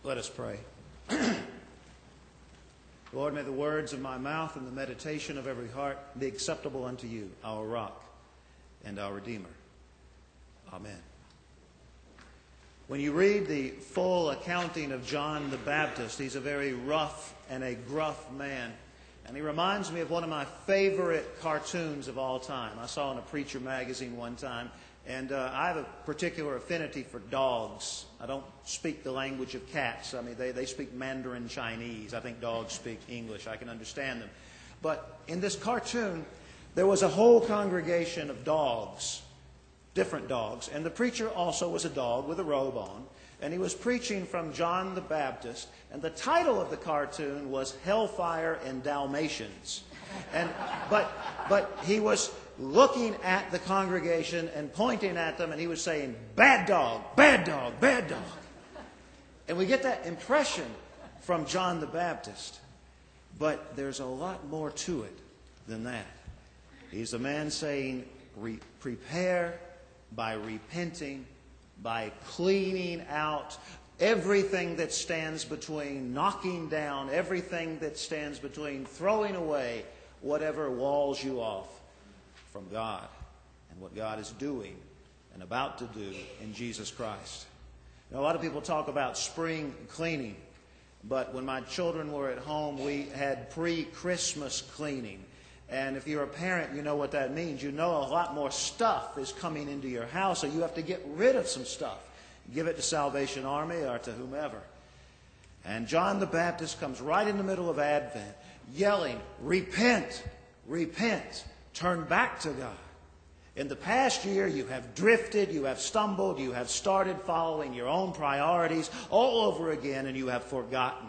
Let us pray. Lord, may the words of my mouth and the meditation of every heart be acceptable unto you, our rock and our Redeemer. Amen. When you read the full accounting of John the Baptist, he's a very rough and a gruff man. And he reminds me of one of my favorite cartoons of all time. I saw in a Preacher magazine one time. And I have a particular affinity for dogs. I don't speak the language of cats. I mean, they speak Mandarin Chinese. I think dogs speak English. I can understand them. But in this cartoon, there was a whole congregation of dogs, different dogs. And the preacher also was a dog with a robe on. And he was preaching from John the Baptist. And the title of the cartoon was Hellfire and Dalmatians. But he was looking at the congregation and pointing at them, and he was saying, "Bad dog, bad dog, bad dog." And we get that impression from John the Baptist. But there's a lot more to it than that. He's a man saying, prepare by repenting, by cleaning out everything that stands between, knocking down everything that stands between, throwing away whatever walls you off from God and what God is doing and about to do in Jesus Christ. Now, a lot of people talk about spring cleaning, but when my children were at home, we had pre-Christmas cleaning. And if you're a parent, you know what that means. You know a lot more stuff is coming into your house, so you have to get rid of some stuff. Give it to Salvation Army or to whomever. And John the Baptist comes right in the middle of Advent, yelling, "Repent, repent. Turn back to God. In the past year, you have drifted, you have stumbled, you have started following your own priorities all over again, and you have forgotten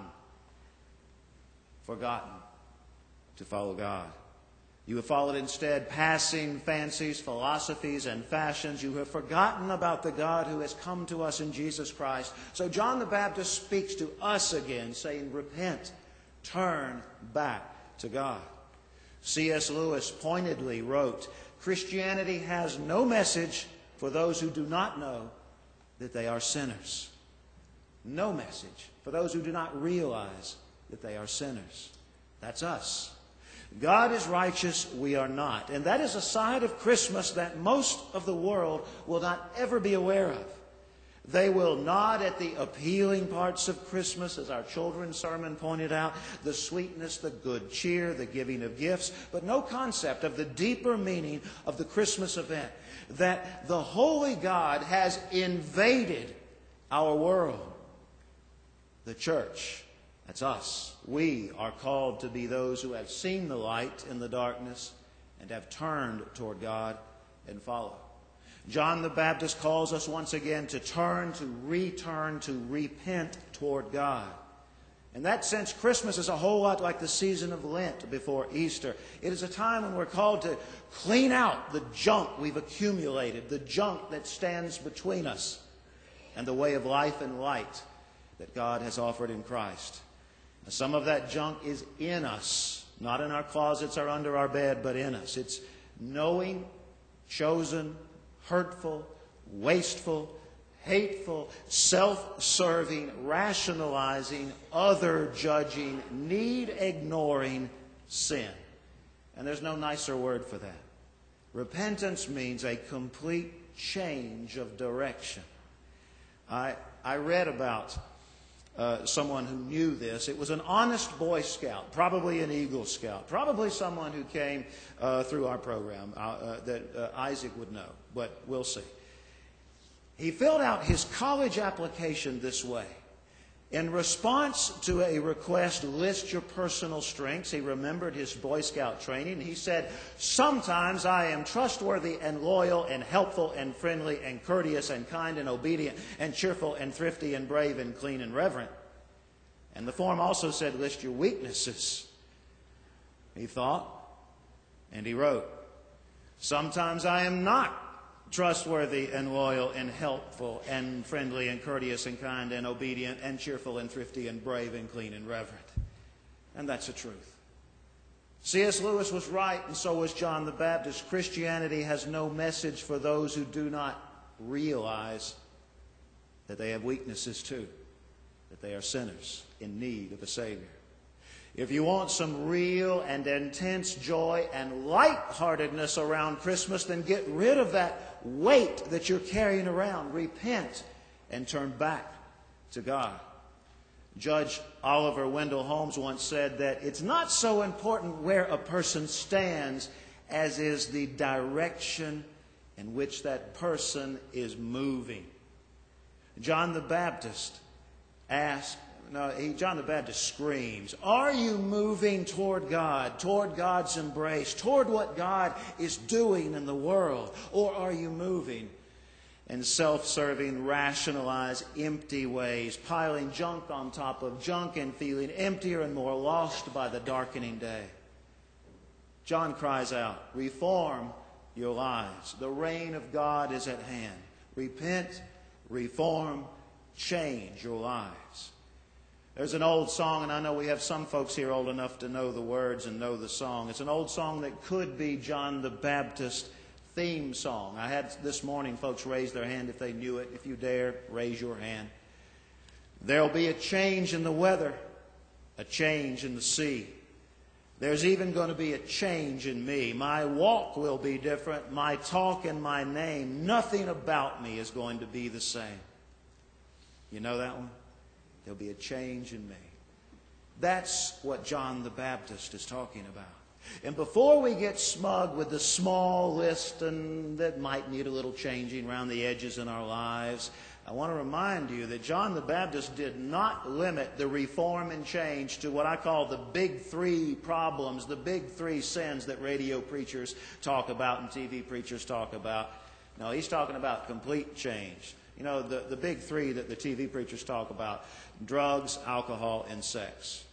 to follow God. You have followed instead passing fancies, philosophies, and fashions. You have forgotten about the God who has come to us in Jesus Christ. So John the Baptist speaks to us again, saying, repent, turn back to God. C.S. Lewis pointedly wrote, Christianity has no message for those who do not know that they are sinners. No message for those who do not realize that they are sinners. That's us. God is righteous, we are not. And that is a side of Christmas that most of the world will not ever be aware of. They will nod at the appealing parts of Christmas, as our children's sermon pointed out, the sweetness, the good cheer, the giving of gifts, but no concept of the deeper meaning of the Christmas event, that the holy God has invaded our world. The church, that's us. We are called to be those who have seen the light in the darkness and have turned toward God and follow. John the Baptist calls us once again to turn, to return, to repent toward God. In that sense, Christmas is a whole lot like the season of Lent before Easter. It is a time when we're called to clean out the junk we've accumulated, the junk that stands between us and the way of life and light that God has offered in Christ. Now, some of that junk is in us, not in our closets or under our bed, but in us. It's knowing, chosen, hurtful, wasteful, hateful, self-serving, rationalizing, other-judging, need-ignoring sin. And there's no nicer word for that. Repentance means a complete change of direction. I read about someone who knew this. It was an honest Boy Scout, probably an Eagle Scout, probably someone who came through our program that Isaac would know, but we'll see. He filled out his college application this way. In response to a request, list your personal strengths, he remembered his Boy Scout training. He said, sometimes I am trustworthy and loyal and helpful and friendly and courteous and kind and obedient and cheerful and thrifty and brave and clean and reverent. And the form also said, list your weaknesses. He thought, and he wrote, sometimes I am not trustworthy and loyal and helpful and friendly and courteous and kind and obedient and cheerful and thrifty and brave and clean and reverent. And that's the truth. C.S. Lewis was right, and so was John the Baptist. Christianity has no message for those who do not realize that they have weaknesses too, that they are sinners in need of a Savior. If you want some real and intense joy and lightheartedness around Christmas, then get rid of that weight that you're carrying around. Repent and turn back to God. Judge Oliver Wendell Holmes once said that it's not so important where a person stands as is the direction in which that person is moving. John the Baptist screams, are you moving toward God, toward God's embrace, toward what God is doing in the world? Or are you moving in self-serving, rationalized, empty ways, piling junk on top of junk and feeling emptier and more lost by the darkening day? John cries out, reform your lives. The reign of God is at hand. Repent, reform, change your lives. There's an old song, and I know we have some folks here old enough to know the words and know the song. It's an old song that could be John the Baptist theme song. I had this morning folks raise their hand if they knew it. If you dare, raise your hand. There'll be a change in the weather, a change in the sea. There's even going to be a change in me. My walk will be different. My talk and my name, nothing about me is going to be the same. You know that one? There'll be a change in me. That's what John the Baptist is talking about. And before we get smug with the small list and that might need a little changing around the edges in our lives, I want to remind you that John the Baptist did not limit the reform and change to what I call the big three problems, the big three sins that radio preachers talk about and TV preachers talk about. No, he's talking about complete change. You know, the big three that the TV preachers talk about: drugs, alcohol, and sex.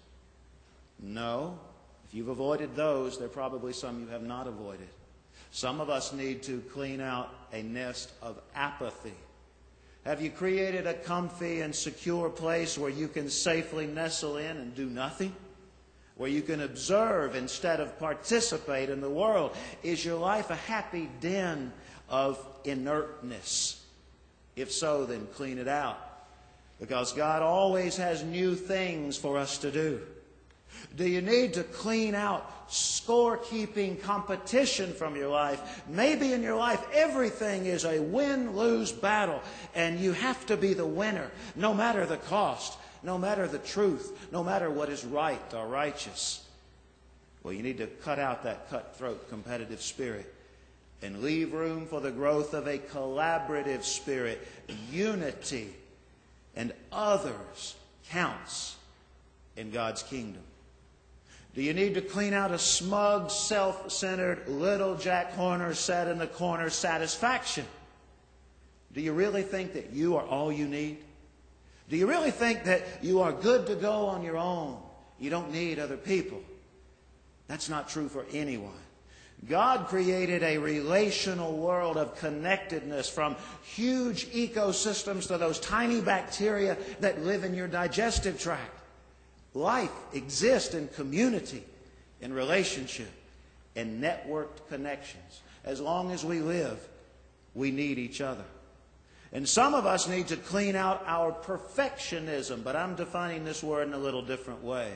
No. If you've avoided those, there are probably some you have not avoided. Some of us need to clean out a nest of apathy. Have you created a comfy and secure place where you can safely nestle in and do nothing? Where you can observe instead of participate in the world? Is your life a happy den of inertness? If so, then clean it out. Because God always has new things for us to do. Do you need to clean out scorekeeping competition from your life? Maybe in your life everything is a win-lose battle, and you have to be the winner, no matter the cost, no matter the truth, no matter what is right or righteous. Well, you need to cut out that cutthroat competitive spirit and leave room for the growth of a collaborative spirit. Unity and others counts in God's kingdom. Do you need to clean out a smug, self-centered, little Jack Horner sat in the corner satisfaction? Do you really think that you are all you need? Do you really think that you are good to go on your own? You don't need other people. That's not true for anyone. God created a relational world of connectedness, from huge ecosystems to those tiny bacteria that live in your digestive tract. Life exists in community, in relationship, in networked connections. As long as we live, we need each other. And some of us need to clean out our perfectionism, but I'm defining this word in a little different way.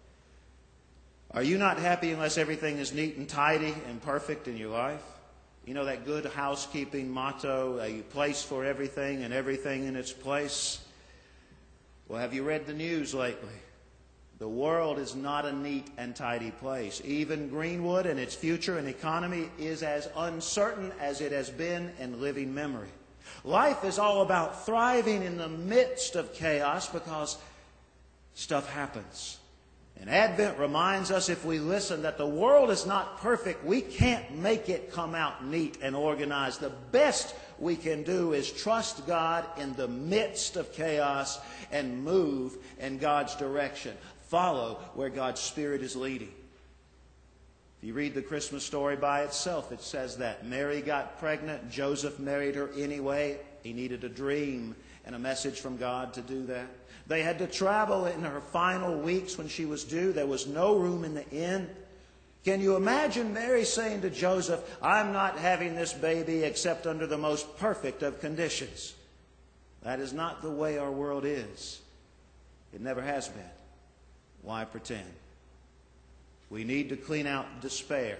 Are you not happy unless everything is neat and tidy and perfect in your life? You know that good housekeeping motto, a place for everything and everything in its place? Well, have you read the news lately? The world is not a neat and tidy place. Even Greenwood and its future and economy is as uncertain as it has been in living memory. Life is all about thriving in the midst of chaos because stuff happens. And Advent reminds us, if we listen, that the world is not perfect. We can't make it come out neat and organized. The best we can do is trust God in the midst of chaos and move in God's direction. Follow where God's Spirit is leading. If you read the Christmas story by itself, it says that Mary got pregnant. Joseph married her anyway. He needed a dream and a message from God to do that. They had to travel in her final weeks when she was due. There was no room in the inn. Can you imagine Mary saying to Joseph, I'm not having this baby except under the most perfect of conditions? That is not the way our world is. It never has been. Why pretend? We need to clean out despair.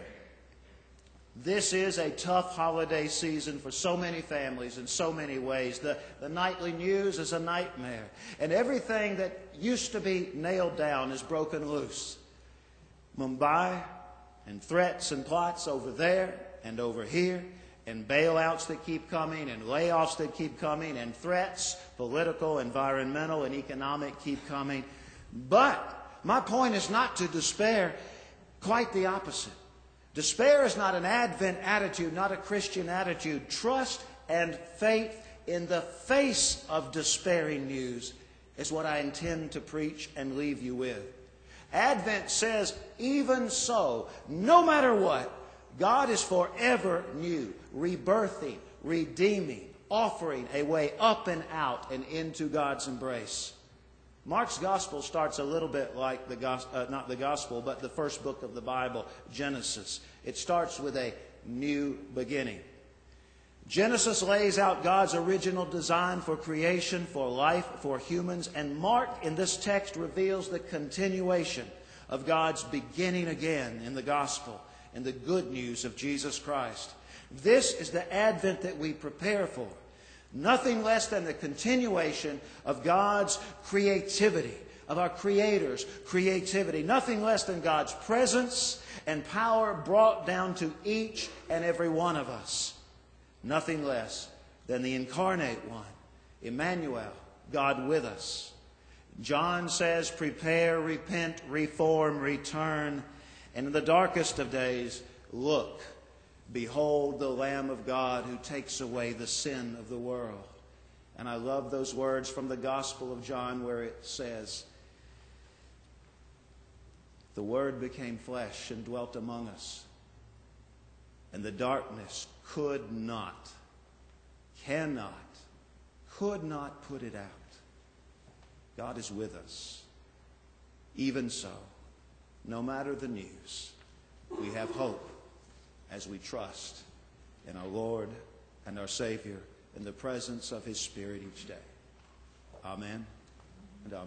This is a tough holiday season for so many families in so many ways. The nightly news is a nightmare. And everything that used to be nailed down is broken loose. Mumbai, and threats and plots over there and over here, and bailouts that keep coming, and layoffs that keep coming, and threats, political, environmental, and economic, keep coming. But my point is not to despair, quite the opposite. Despair is not an Advent attitude, not a Christian attitude. Trust and faith in the face of despairing news is what I intend to preach and leave you with. Advent says, even so, no matter what, God is forever new, rebirthing, redeeming, offering a way up and out and into God's embrace. Mark's gospel starts a little bit like not the gospel, but the first book of the Bible, Genesis. It starts with a new beginning. Genesis lays out God's original design for creation, for life, for humans, and Mark in this text reveals the continuation of God's beginning again in the gospel and the good news of Jesus Christ. This is the Advent that we prepare for. Nothing less than the continuation of God's creativity, of our Creator's creativity. Nothing less than God's presence and power brought down to each and every one of us. Nothing less than the incarnate one, Emmanuel, God with us. John says, prepare, repent, reform, return, and in the darkest of days, look. Behold the Lamb of God who takes away the sin of the world. And I love those words from the Gospel of John where it says, the Word became flesh and dwelt among us, and the darkness could not put it out. God is with us. Even so, no matter the news, we have hope as we trust in our Lord and our Savior in the presence of His Spirit each day. Amen.